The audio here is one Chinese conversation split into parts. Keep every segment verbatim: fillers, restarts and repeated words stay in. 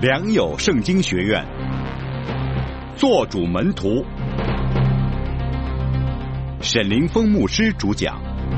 良友圣经学院，做主门徒，沈凌峰牧师主讲。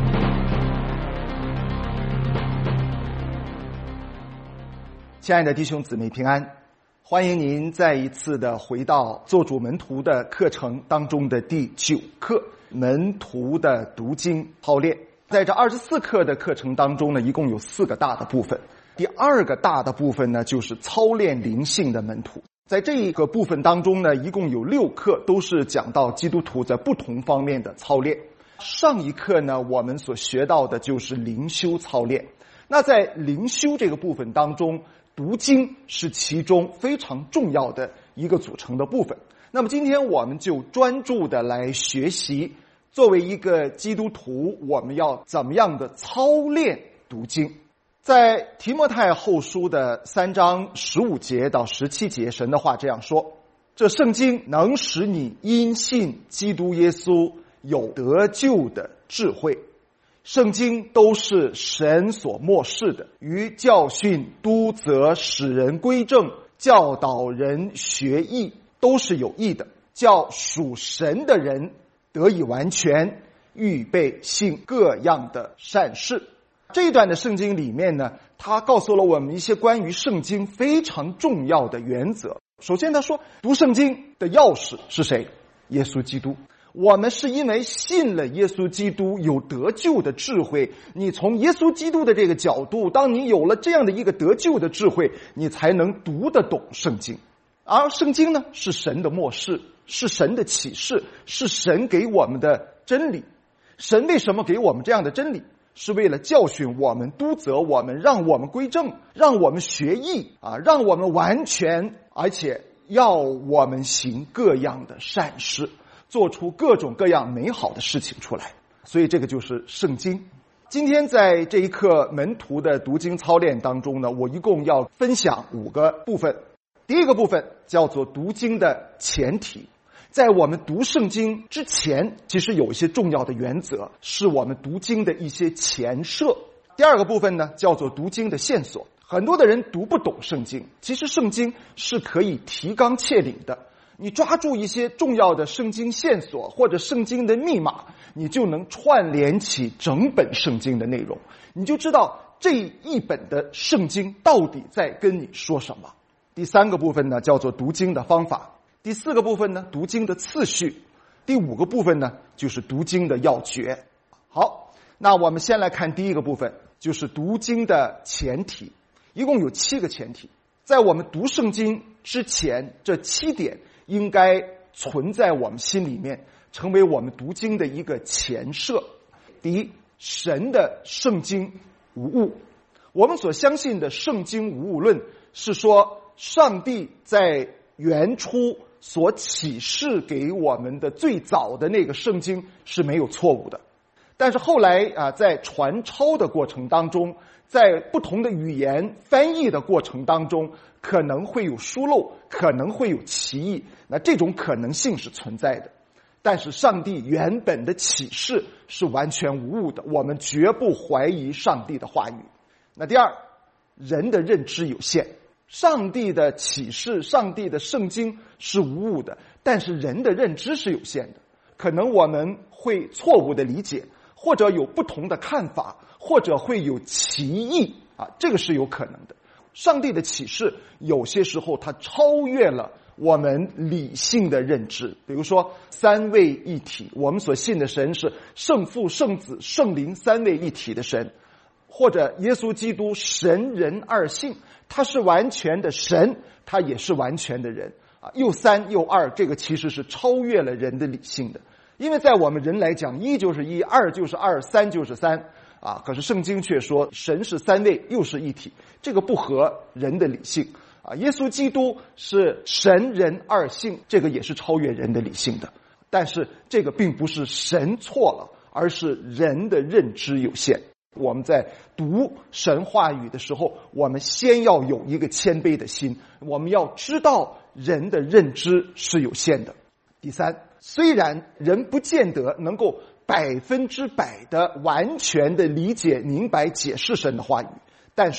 亲爱的弟兄姊妹平安，欢迎您再一次的回到做主门徒的课程当中的第九课，门徒的读经操练。在这二十四课的课程当中呢，一共有四个大的部分。第二个大的部分呢，就是操练灵性的门徒。在这一个部分当中呢，一共有六课，都是讲到基督徒在不同方面的操练。上一课呢，我们所学到的就是灵修操练。那在灵修这个部分当中，读经是其中非常重要的一个组成的部分。那么今天我们就专注的来学习，作为一个基督徒，我们要怎么样的操练读经。在提摩太后书的三章十五节到十七节，神的话这样说：这圣经能使你因信基督耶稣有得救的智慧。圣经都是神所默示的，于教训、督责、使人归正、教导人学义，都是有益的，叫属神的人得以完全，预备行各样的善事。这一段的圣经里面呢，他告诉了我们一些关于圣经非常重要的原则。首先他说，读圣经的钥匙是谁？耶稣基督。我们是因为信了耶稣基督，有得救的智慧。你从耶稣基督的这个角度，当你有了这样的一个得救的智慧，你才能读得懂圣经。而圣经呢，是神的默示，是神的启示，是神给我们的真理。神为什么给我们这样的真理？是为了教训我们、督责我们，让我们归正，让我们学义啊，让我们完全，而且要我们行各样的善事，做出各种各样美好的事情出来。所以这个就是圣经。今天在这一课门徒的读经操练当中呢，我一共要分享五个部分。第一个部分叫做读经的前提。在我们读圣经之前，其实有一些重要的原则，是我们读经的一些前设。第二个部分呢，叫做读经的线索。很多的人读不懂圣经，其实圣经是可以提纲挈领的。你抓住一些重要的圣经线索或者圣经的密码，你就能串联起整本圣经的内容，你就知道这一本的圣经到底在跟你说什么。第三个部分呢，叫做读经的方法。第四个部分呢，读经的次序。第五个部分呢，就是读经的要诀。好，那我们先来看第一个部分，就是读经的前提。一共有七个前提。在我们读圣经之前，这七点应该存在我们心里面，成为我们读经的一个前设。第一，神的圣经无误。我们所相信的圣经无误论是说，上帝在原初所启示给我们的最早的那个圣经是没有错误的。但是后来啊，在传抄的过程当中，在不同的语言翻译的过程当中，可能会有疏漏，可能会有歧义，那这种可能性是存在的。但是上帝原本的启示是完全无误的，我们绝不怀疑上帝的话语。那第二，人的认知有限。上帝的启示，上帝的圣经是无误的，但是人的认知是有限的，可能我们会错误的理解，或者有不同的看法，或者会有歧义啊，这个是有可能的。上帝的启示有些时候它超越了我们理性的认知。比如说三位一体，我们所信的神是圣父、圣子、圣灵三位一体的神，或者耶稣基督神人二性，他是完全的神，他也是完全的人啊，又三又二，这个其实是超越了人的理性的。因为在我们人来讲，一就是一，二就是二，三就是三啊。可是圣经却说神是三位又是一体，这个不合人的理性啊。耶稣基督是神人二性，这个也是超越人的理性的。但是这个并不是神错了，而是人的认知有限。我们在读神话语的时候，我们先要有一个谦卑的心，我们要知道人的认知是有限的。第三，虽然人不见得能够百分之百的完全的理解明白解释神的话语，但是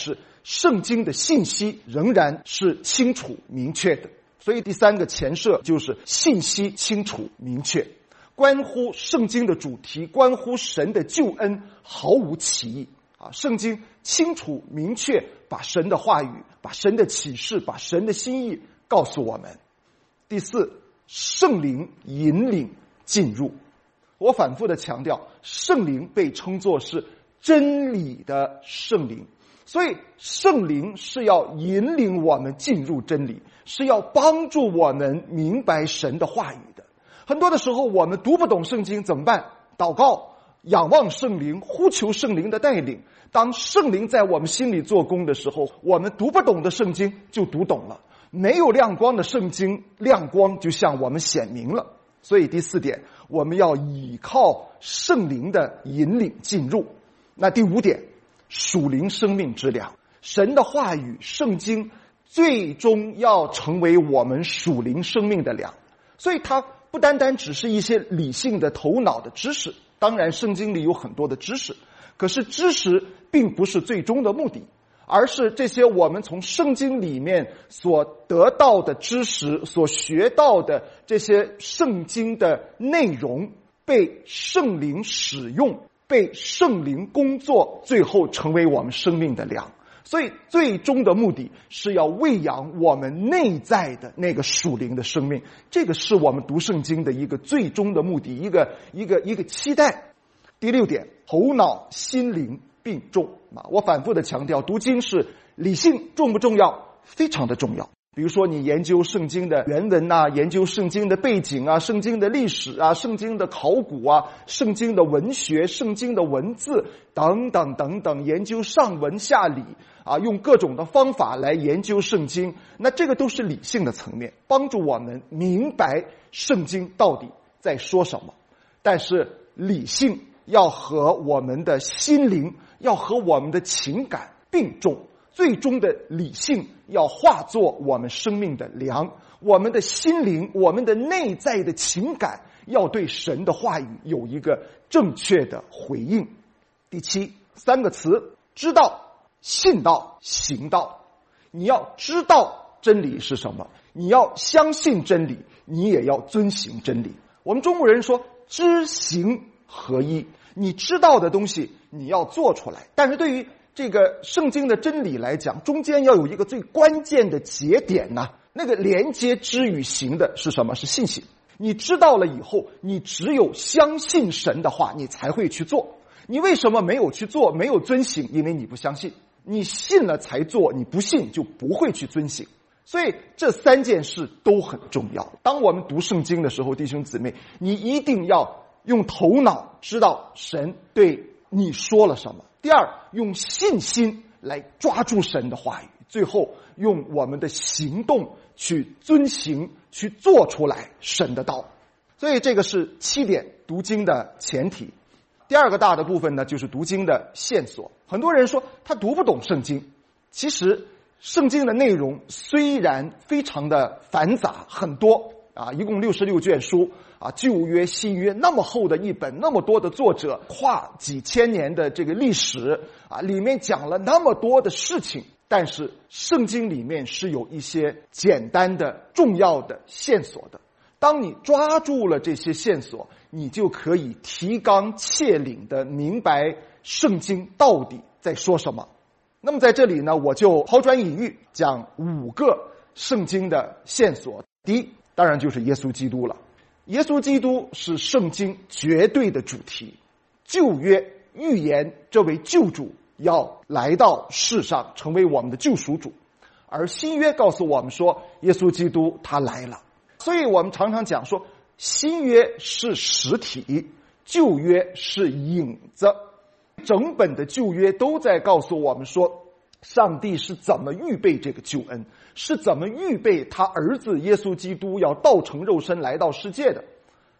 圣经的信息仍然是清楚明确的。所以第三个前设就是信息清楚明确，关乎圣经的主题，关乎神的救恩毫无歧义啊！圣经清楚明确把神的话语、把神的启示、把神的心意告诉我们。第四，圣灵引领进入。我反复的强调，圣灵被称作是真理的圣灵，所以圣灵是要引领我们进入真理，是要帮助我们明白神的话语的。很多的时候我们读不懂圣经怎么办？祷告，仰望圣灵，呼求圣灵的带领。当圣灵在我们心里做工的时候，我们读不懂的圣经就读懂了，没有亮光的圣经，亮光就向我们显明了。所以第四点，我们要倚靠圣灵的引领进入。那第五点，属灵生命之粮，神的话语圣经最终要成为我们属灵生命的粮。所以它不单单只是一些理性的头脑的知识，当然圣经里有很多的知识，可是知识并不是最终的目的，而是这些我们从圣经里面所得到的知识，所学到的这些圣经的内容，被圣灵使用，被圣灵工作，最后成为我们生命的粮。所以最终的目的是要喂养我们内在的那个属灵的生命，这个是我们读圣经的一个最终的目的，一个一个一个期待。第六点，头脑心灵并重啊！我反复的强调，读经是理性重不重要？非常的重要。比如说你研究圣经的原文啊，研究圣经的背景啊，圣经的历史啊，圣经的考古啊，圣经的文学，圣经的文字等等等等，研究上文下理啊，用各种的方法来研究圣经，那这个都是理性的层面，帮助我们明白圣经到底在说什么。但是理性要和我们的心灵，要和我们的情感并重，最终的理性要化作我们生命的粮，我们的心灵，我们的内在的情感要对神的话语有一个正确的回应。第七，三个词：知道、信道、行道。你要知道真理是什么，你要相信真理，你也要遵行真理。我们中国人说知行合一，你知道的东西你要做出来，但是对于这个圣经的真理来讲，中间要有一个最关键的节点呢、啊，那个连接知与行的是什么？是信心。你知道了以后，你只有相信神的话，你才会去做。你为什么没有去做，没有遵行？因为你不相信。你信了才做，你不信就不会去遵行。所以这三件事都很重要。当我们读圣经的时候，弟兄姊妹，你一定要用头脑知道神对你说了什么。第二，用信心来抓住神的话语。最后，用我们的行动去遵行，去做出来神的道。所以这个是七点读经的前提。第二个大的部分呢，就是读经的线索。很多人说他读不懂圣经，其实圣经的内容虽然非常的繁杂很多啊，一共六十六卷书啊，旧约新约那么厚的一本，那么多的作者，跨几千年的这个历史啊，里面讲了那么多的事情，但是圣经里面是有一些简单的重要的线索的。当你抓住了这些线索，你就可以提纲挈领的明白圣经到底在说什么。那么在这里呢，我就抛砖引玉，讲五个圣经的线索。第一，当然就是耶稣基督了。耶稣基督是圣经绝对的主题。旧约预言这位救主要来到世上，成为我们的救赎主，而新约告诉我们说，耶稣基督他来了。所以我们常常讲说，新约是实体，旧约是影子。整本的旧约都在告诉我们说，上帝是怎么预备这个救恩，是怎么预备他儿子耶稣基督要道成肉身来到世界的。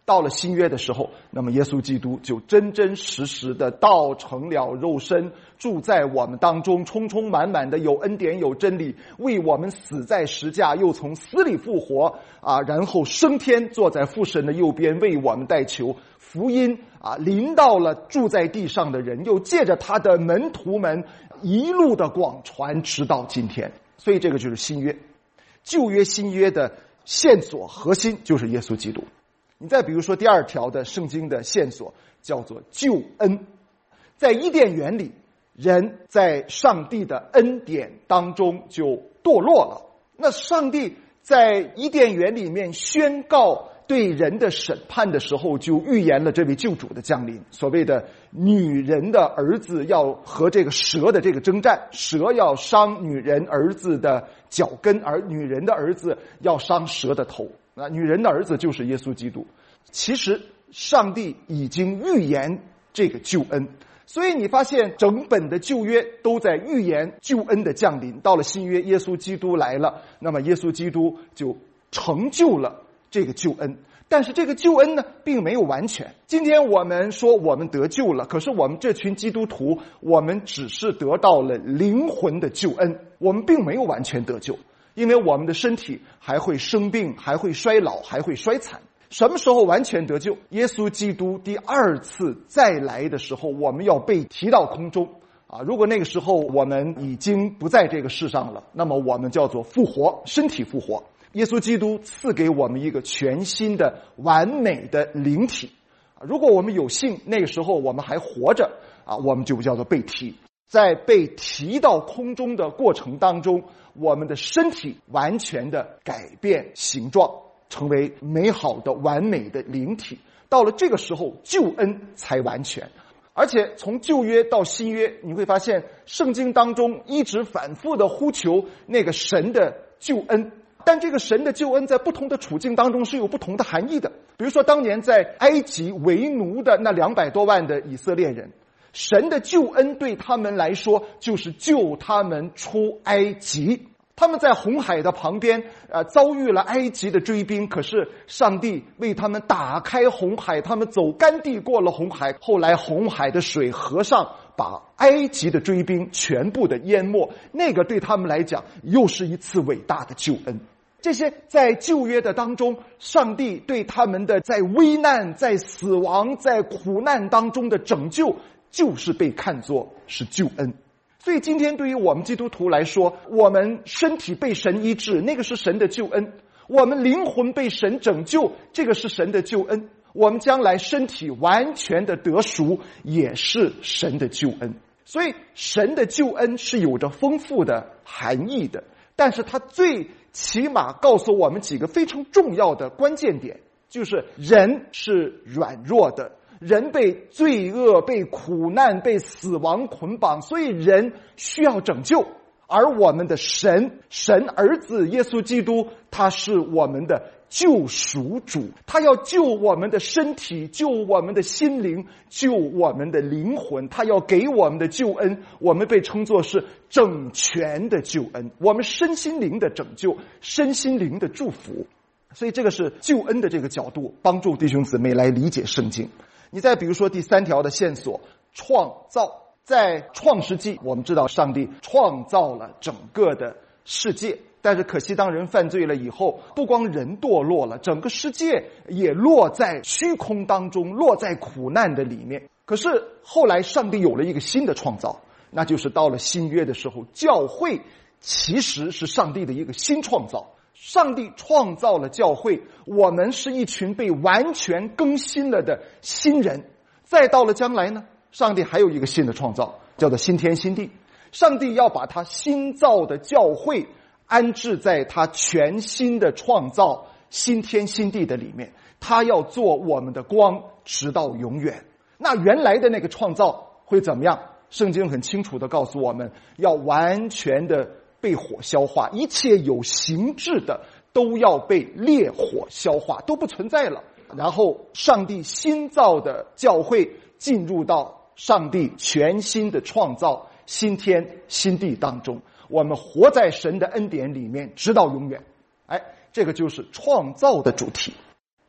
到了新约的时候，那么耶稣基督就真真实实的道成了肉身，住在我们当中，充充满满的有恩典有真理，为我们死在十架，又从死里复活啊，然后升天，坐在父神的右边，为我们代求。福音啊，临到了住在地上的人，又借着他的门徒们一路的广传，直到今天。所以这个就是新约。旧约新约的线索核心就是耶稣基督。你再比如说第二条的圣经的线索叫做救恩。在伊甸园里，人在上帝的恩典当中就堕落了。那上帝在伊甸园里面宣告对人的审判的时候，就预言了这位救主的降临。所谓的女人的儿子要和这个蛇的这个征战，蛇要伤女人儿子的脚跟，而女人的儿子要伤蛇的头。那女人的儿子就是耶稣基督。其实上帝已经预言这个救恩，所以你发现整本的旧约都在预言救恩的降临。到了新约，耶稣基督来了，那么耶稣基督就成就了这个救恩。但是这个救恩呢，并没有完全。今天我们说我们得救了，可是我们这群基督徒，我们只是得到了灵魂的救恩，我们并没有完全得救。因为我们的身体还会生病，还会衰老，还会衰残。什么时候完全得救？耶稣基督第二次再来的时候，我们要被提到空中啊！如果那个时候我们已经不在这个世上了，那么我们叫做复活，身体复活。耶稣基督赐给我们一个全新的完美的灵体。如果我们有幸那个时候我们还活着啊，我们就叫做被提。在被提到空中的过程当中，我们的身体完全的改变形状，成为美好的完美的灵体。到了这个时候，救恩才完全。而且从旧约到新约，你会发现圣经当中一直反复的呼求那个神的救恩，但这个神的救恩在不同的处境当中是有不同的含义的。比如说当年在埃及为奴的那两百多万的以色列人，神的救恩对他们来说就是救他们出埃及。他们在红海的旁边呃，遭遇了埃及的追兵，可是上帝为他们打开红海，他们走干地过了红海。后来红海的水合上，把埃及的追兵全部的淹没。那个对他们来讲又是一次伟大的救恩。这些在旧约的当中，上帝对他们的在危难、在死亡、在苦难当中的拯救，就是被看作是救恩。所以今天对于我们基督徒来说，我们身体被神医治，那个是神的救恩；我们灵魂被神拯救，这个是神的救恩；我们将来身体完全的得赎，也是神的救恩。所以神的救恩是有着丰富的含义的，但是它最起码告诉我们几个非常重要的关键点，就是人是软弱的，人被罪恶、被苦难、被死亡捆绑，所以人需要拯救。而我们的神，神儿子耶稣基督，他是我们的救赎主，他要救我们的身体，救我们的心灵，救我们的灵魂，他要给我们的救恩，我们被称作是整全的救恩，我们身心灵的拯救，身心灵的祝福。所以这个是救恩的这个角度，帮助弟兄姊妹来理解圣经。你再比如说第三条的线索，创造。在创世纪，我们知道上帝创造了整个的世界，但是可惜当人犯罪了以后，不光人堕落了，整个世界也落在虚空当中，落在苦难的里面。可是后来上帝有了一个新的创造，那就是到了新约的时候，教会其实是上帝的一个新创造。上帝创造了教会，我们是一群被完全更新了的新人。再到了将来呢，上帝还有一个新的创造，叫做新天新地。上帝要把他新造的教会安置在他全新的创造新天新地的里面，他要做我们的光，直到永远。那原来的那个创造会怎么样？圣经很清楚地告诉我们，要完全的被火消化，一切有形质的都要被烈火消化，都不存在了。然后上帝新造的教会进入到上帝全新的创造新天新地当中，我们活在神的恩典里面直到永远。哎，这个就是创造的主题。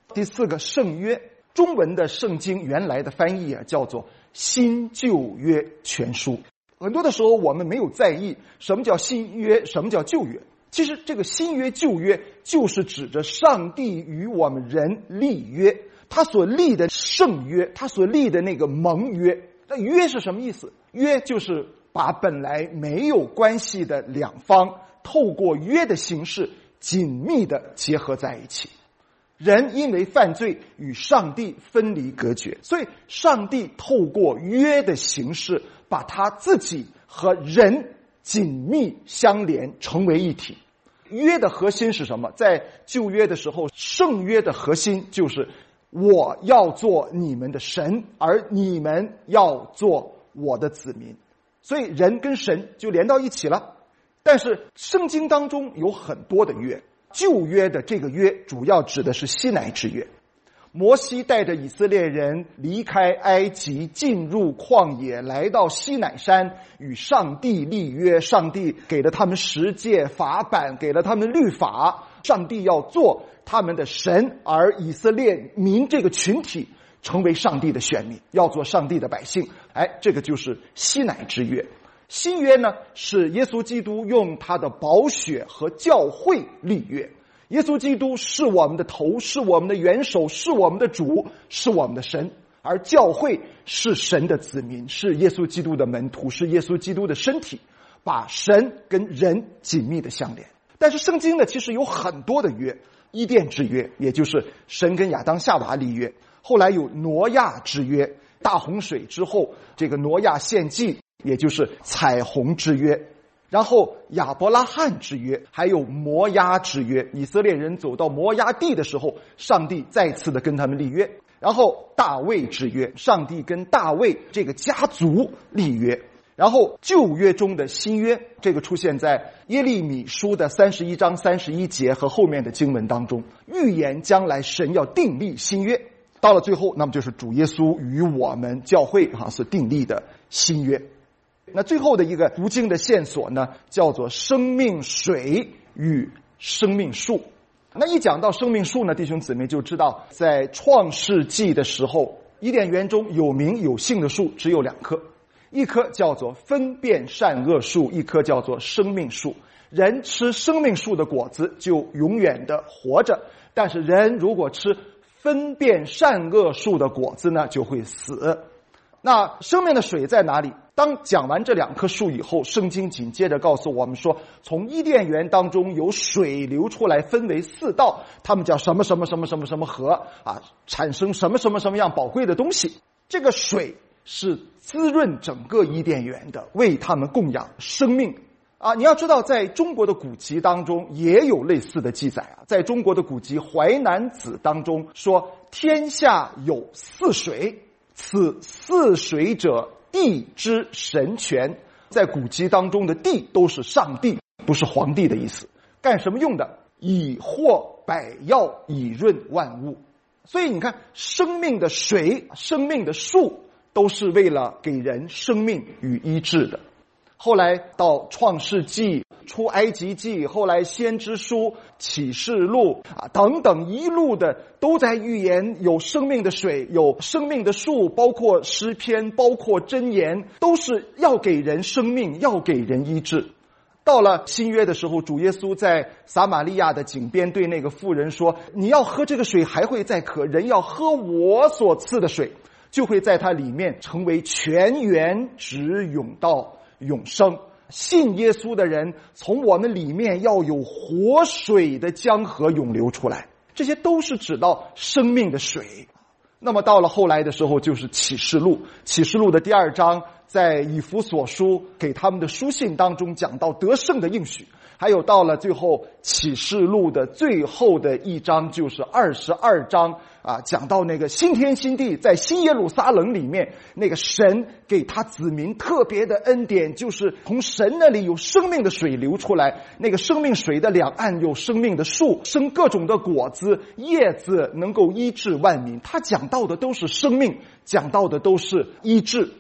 第四个圣约，中文的圣经原来的翻译啊叫做新旧约全书。很多的时候我们没有在意什么叫新约，什么叫旧约。其实这个新约旧约就是指着上帝与我们人立约，他所立的圣约，他所立的那个盟约。那约是什么意思？约就是把本来没有关系的两方透过约的形式紧密的结合在一起。人因为犯罪与上帝分离隔绝，所以上帝透过约的形式把他自己和人紧密相连，成为一体。约的核心是什么？在旧约的时候，圣约的核心就是我要做你们的神，而你们要做我的子民。所以人跟神就连到一起了。但是圣经当中有很多的约，旧约的这个约主要指的是西乃之约。摩西带着以色列人离开埃及，进入旷野，来到西乃山，与上帝立约。上帝给了他们十诫法版，给了他们律法。上帝要做他们的神，而以色列民这个群体成为上帝的选民，要做上帝的百姓。哎，这个就是西乃之约。新约呢，是耶稣基督用他的宝血和教会立约。耶稣基督是我们的头，是我们的元首，是我们的主，是我们的神。而教会是神的子民，是耶稣基督的门徒，是耶稣基督的身体，把神跟人紧密的相连。但是圣经呢，其实有很多的约。伊甸之约，也就是神跟亚当夏娃立约。后来有挪亚之约，大洪水之后，这个挪亚献祭，也就是彩虹之约。然后亚伯拉罕之约，还有摩押之约。以色列人走到摩押地的时候，上帝再次的跟他们立约。然后大卫之约，上帝跟大卫这个家族立约。然后旧约中的新约，这个出现在耶利米书的三十一章三十一节和后面的经文当中，预言将来神要订立新约。到了最后，那么就是主耶稣与我们教会啊所订立的新约。那最后的一个读经的线索呢，叫做生命水与生命树。那一讲到生命树呢，弟兄姊妹就知道，在创世纪的时候，伊甸园中有名有姓的树只有两棵，一棵叫做分辨善恶树，一棵叫做生命树。人吃生命树的果子就永远的活着，但是人如果吃分辨善恶树的果子呢，就会死。那生命的水在哪里？当讲完这两棵树以后，圣经紧接着告诉我们说，从伊甸园当中有水流出来，分为四道，它们叫什么什么什么什么什么河啊，产生什么什么什么样宝贵的东西。这个水是滋润整个伊甸园的，为他们供养生命啊。你要知道，在中国的古籍当中也有类似的记载啊。在中国的古籍《淮南子》当中说，天下有四水，此四水者地之神权。在古籍当中的地都是上帝，不是皇帝的意思。干什么用的？以获百药，以润万物。所以你看，生命的水，生命的树，都是为了给人生命与医治的。后来到创世纪、出埃及记，后来先知书、启示录啊等等，一路的都在预言有生命的水，有生命的树，包括诗篇，包括箴言，都是要给人生命，要给人医治。到了新约的时候，主耶稣在撒玛利亚的井边对那个妇人说，你要喝这个水还会再渴，人要喝我所赐的水，就会在它里面成为泉源，直涌到永生。信耶稣的人，从我们里面要有活水的江河涌流出来，这些都是指到生命的水。那么到了后来的时候，就是启示录，启示录的第二章，在以弗所书给他们的书信当中讲到得胜的应许。还有到了最后启示录的最后的一章，就是二十二章啊，讲到那个新天新地，在新耶路撒冷里面，那个神给他子民特别的恩典，就是从神那里有生命的水流出来，那个生命水的两岸有生命的树，生各种的果子，叶子能够医治万民。他讲到的都是生命，讲到的都是医治。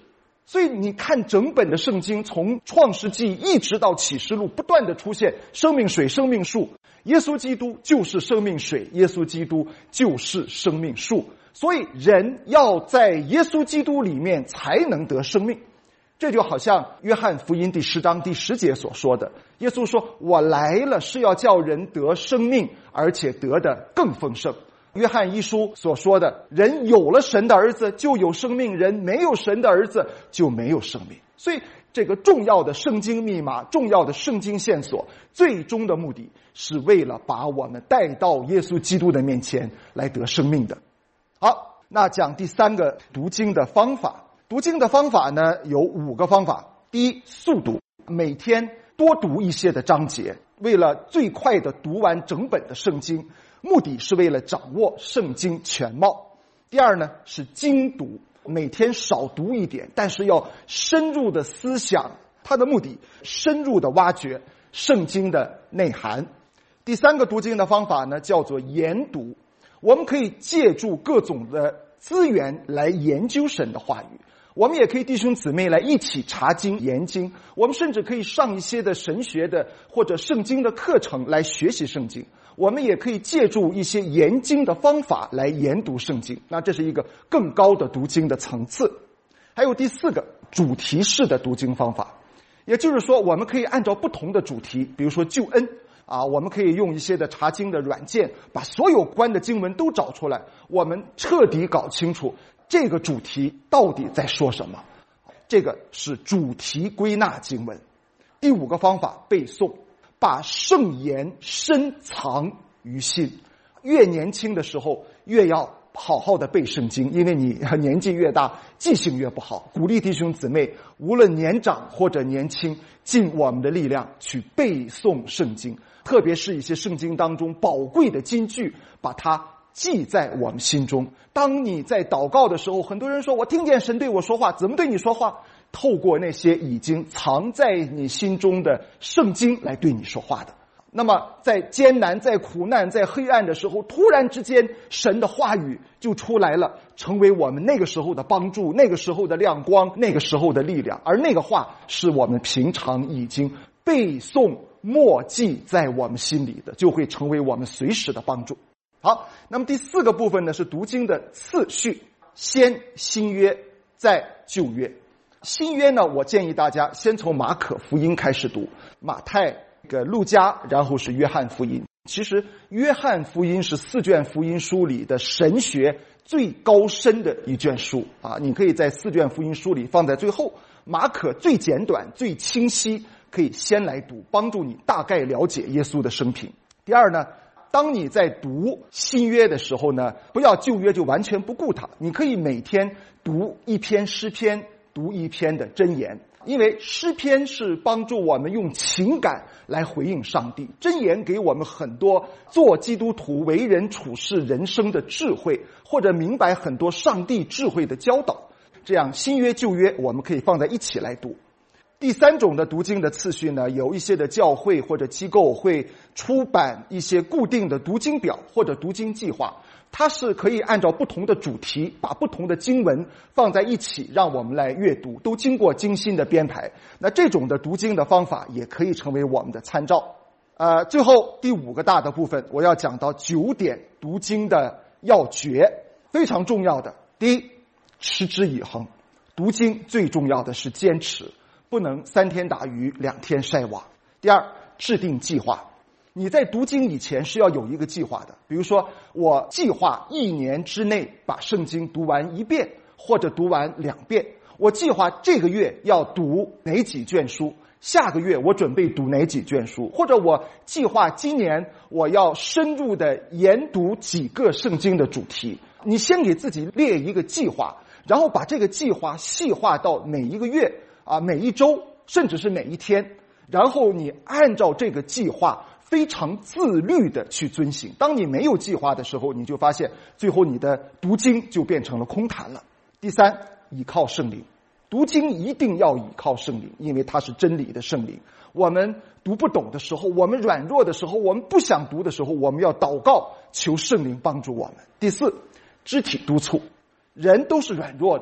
所以你看整本的圣经，从创世纪一直到启示录，不断的出现生命水、生命树，耶稣基督就是生命水，耶稣基督就是生命树。所以人要在耶稣基督里面才能得生命。这就好像约翰福音第十章第十节所说的，耶稣说，我来了是要叫人得生命，而且得的更丰盛。约翰一书所说的，人有了神的儿子就有生命，人没有神的儿子就没有生命。所以这个重要的圣经密码，重要的圣经线索，最终的目的是为了把我们带到耶稣基督的面前来得生命的。好，那讲第三个读经的方法。读经的方法呢，有五个方法。第一，速读，每天多读一些的章节，为了最快的读完整本的圣经，目的是为了掌握圣经全貌。第二呢，是精读，每天少读一点，但是要深入的思想，它的目的深入的挖掘圣经的内涵。第三个读经的方法呢，叫做研读，我们可以借助各种的资源来研究神的话语。我们也可以弟兄姊妹来一起查经研经，我们甚至可以上一些的神学的或者圣经的课程来学习圣经。我们也可以借助一些研经的方法来研读圣经，那这是一个更高的读经的层次。还有第四个，主题式的读经方法，也就是说我们可以按照不同的主题，比如说救恩啊，我们可以用一些的查经的软件，把所有关的经文都找出来，我们彻底搞清楚这个主题到底在说什么。这个是主题归纳经文。第五个方法，背诵，把圣言深藏于心。越年轻的时候越要好好的背圣经，因为你年纪越大记性越不好。鼓励弟兄姊妹无论年长或者年轻，尽我们的力量去背诵圣经，特别是一些圣经当中宝贵的金句，把它记在我们心中。当你在祷告的时候，很多人说我听见神对我说话，怎么对你说话？透过那些已经藏在你心中的圣经来对你说话的。那么在艰难、在苦难、在黑暗的时候，突然之间神的话语就出来了，成为我们那个时候的帮助，那个时候的亮光，那个时候的力量。而那个话是我们平常已经背诵默记在我们心里的，就会成为我们随时的帮助。好，那么第四个部分呢，是读经的次序，先新约，再旧约。新约呢，我建议大家先从马可福音开始读，马太、个路加，然后是约翰福音。其实约翰福音是四卷福音书里的神学最高深的一卷书啊，你可以在四卷福音书里放在最后。马可最简短、最清晰，可以先来读，帮助你大概了解耶稣的生平。第二呢，当你在读新约的时候呢，不要旧约就完全不顾它，你可以每天读一篇诗篇，读一篇的箴言。因为诗篇是帮助我们用情感来回应上帝，箴言给我们很多做基督徒为人处事人生的智慧，或者明白很多上帝智慧的教导。这样新约旧约我们可以放在一起来读。第三种的读经的次序呢，有一些的教会或者机构会出版一些固定的读经表或者读经计划，它是可以按照不同的主题，把不同的经文放在一起，让我们来阅读，都经过精心的编排。那这种的读经的方法也可以成为我们的参照。呃，最后第五个大的部分，我要讲到九点读经的要诀，非常重要的。第一，持之以恒。读经最重要的是坚持，不能三天打鱼两天晒网。第二，制定计划。你在读经以前是要有一个计划的，比如说我计划一年之内把圣经读完一遍或者读完两遍，我计划这个月要读哪几卷书，下个月我准备读哪几卷书，或者我计划今年我要深入的研读几个圣经的主题。你先给自己列一个计划，然后把这个计划细化到每一个月啊，每一周，甚至是每一天，然后你按照这个计划非常自律的去遵行。当你没有计划的时候，你就发现最后你的读经就变成了空谈了。第三，倚靠圣灵。读经一定要倚靠圣灵，因为它是真理的圣灵。我们读不懂的时候，我们软弱的时候，我们不想读的时候，我们要祷告，求圣灵帮助我们。第四，肢体督促。人都是软弱的，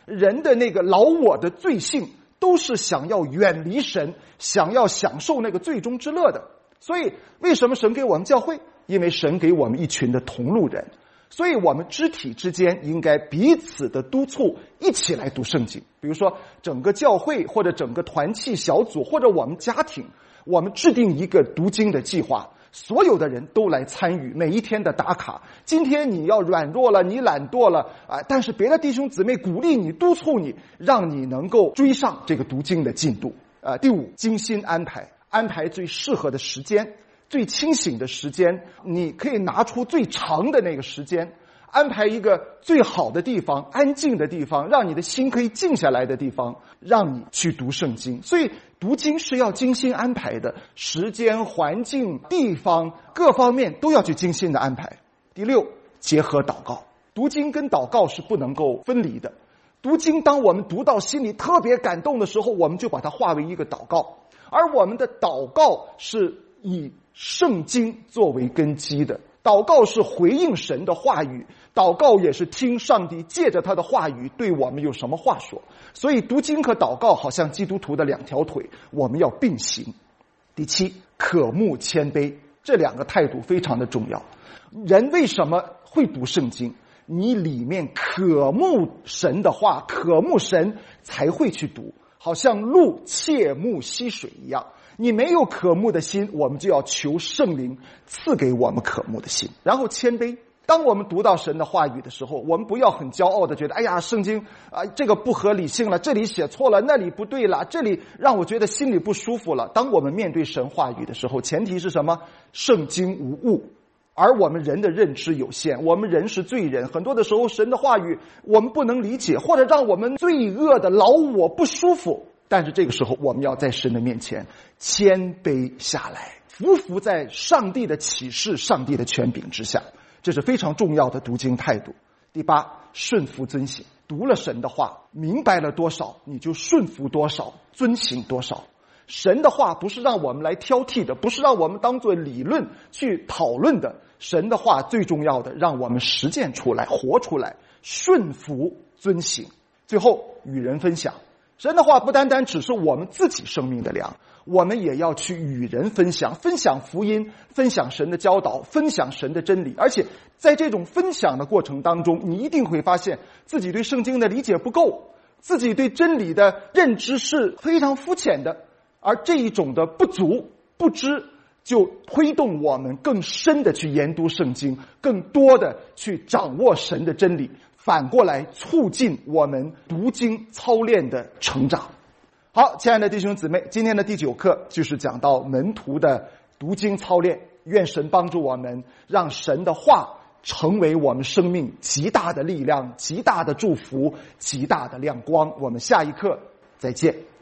人的那个老我的罪性都是想要远离神，想要享受那个最终之乐的。所以为什么神给我们教会？因为神给我们一群的同路人，所以我们肢体之间应该彼此的督促，一起来读圣经。比如说整个教会或者整个团契小组或者我们家庭，我们制定一个读经的计划，所有的人都来参与每一天的打卡。今天你要软弱了，你懒惰了啊，但是别的弟兄姊妹鼓励你，督促你，让你能够追上这个读经的进度。啊，第五，精心安排，安排最适合的时间，最清醒的时间，你可以拿出最长的那个时间，安排一个最好的地方，安静的地方，让你的心可以静下来的地方，让你去读圣经。所以读经是要精心安排的，时间、环境、地方各方面都要去精心的安排。第六，结合祷告，读经跟祷告是不能够分离的。读经当我们读到心里特别感动的时候，我们就把它化为一个祷告，而我们的祷告是以圣经作为根基的，祷告是回应神的话语，祷告也是听上帝借着他的话语对我们有什么话说。所以读经和祷告好像基督徒的两条腿，我们要并行。第七，渴慕谦卑，这两个态度非常的重要。人为什么会读圣经？你里面渴慕神的话，渴慕神才会去读，好像鹿切慕溪水一样。你没有渴慕的心，我们就要求圣灵赐给我们渴慕的心。然后谦卑，当我们读到神的话语的时候，我们不要很骄傲的觉得，哎呀，圣经啊、呃，这个不合理性了，这里写错了，那里不对了，这里让我觉得心里不舒服了。当我们面对神话语的时候，前提是什么？圣经无误。而我们人的认知有限，我们人是罪人，很多的时候神的话语我们不能理解，或者让我们罪恶的老我不舒服。但是这个时候我们要在神的面前谦卑下来，匍匐在上帝的启示、上帝的权柄之下，这是非常重要的读经态度。第八，顺服遵行，读了神的话，明白了多少，你就顺服多少，遵行多少。神的话不是让我们来挑剔的，不是让我们当作理论去讨论的，神的话最重要的让我们实践出来，活出来，顺服遵行。最后，与人分享，神的话不单单只是我们自己生命的粮，我们也要去与人分享，分享福音，分享神的教导，分享神的真理。而且在这种分享的过程当中，你一定会发现自己对圣经的理解不够，自己对真理的认知是非常肤浅的，而这一种的不足不知，就推动我们更深的去研读圣经，更多的去掌握神的真理，反过来促进我们读经操练的成长。好，亲爱的弟兄姊妹，今天的第九课就是讲到门徒的读经操练。愿神帮助我们，让神的话成为我们生命极大的力量、极大的祝福、极大的亮光。我们下一课再见。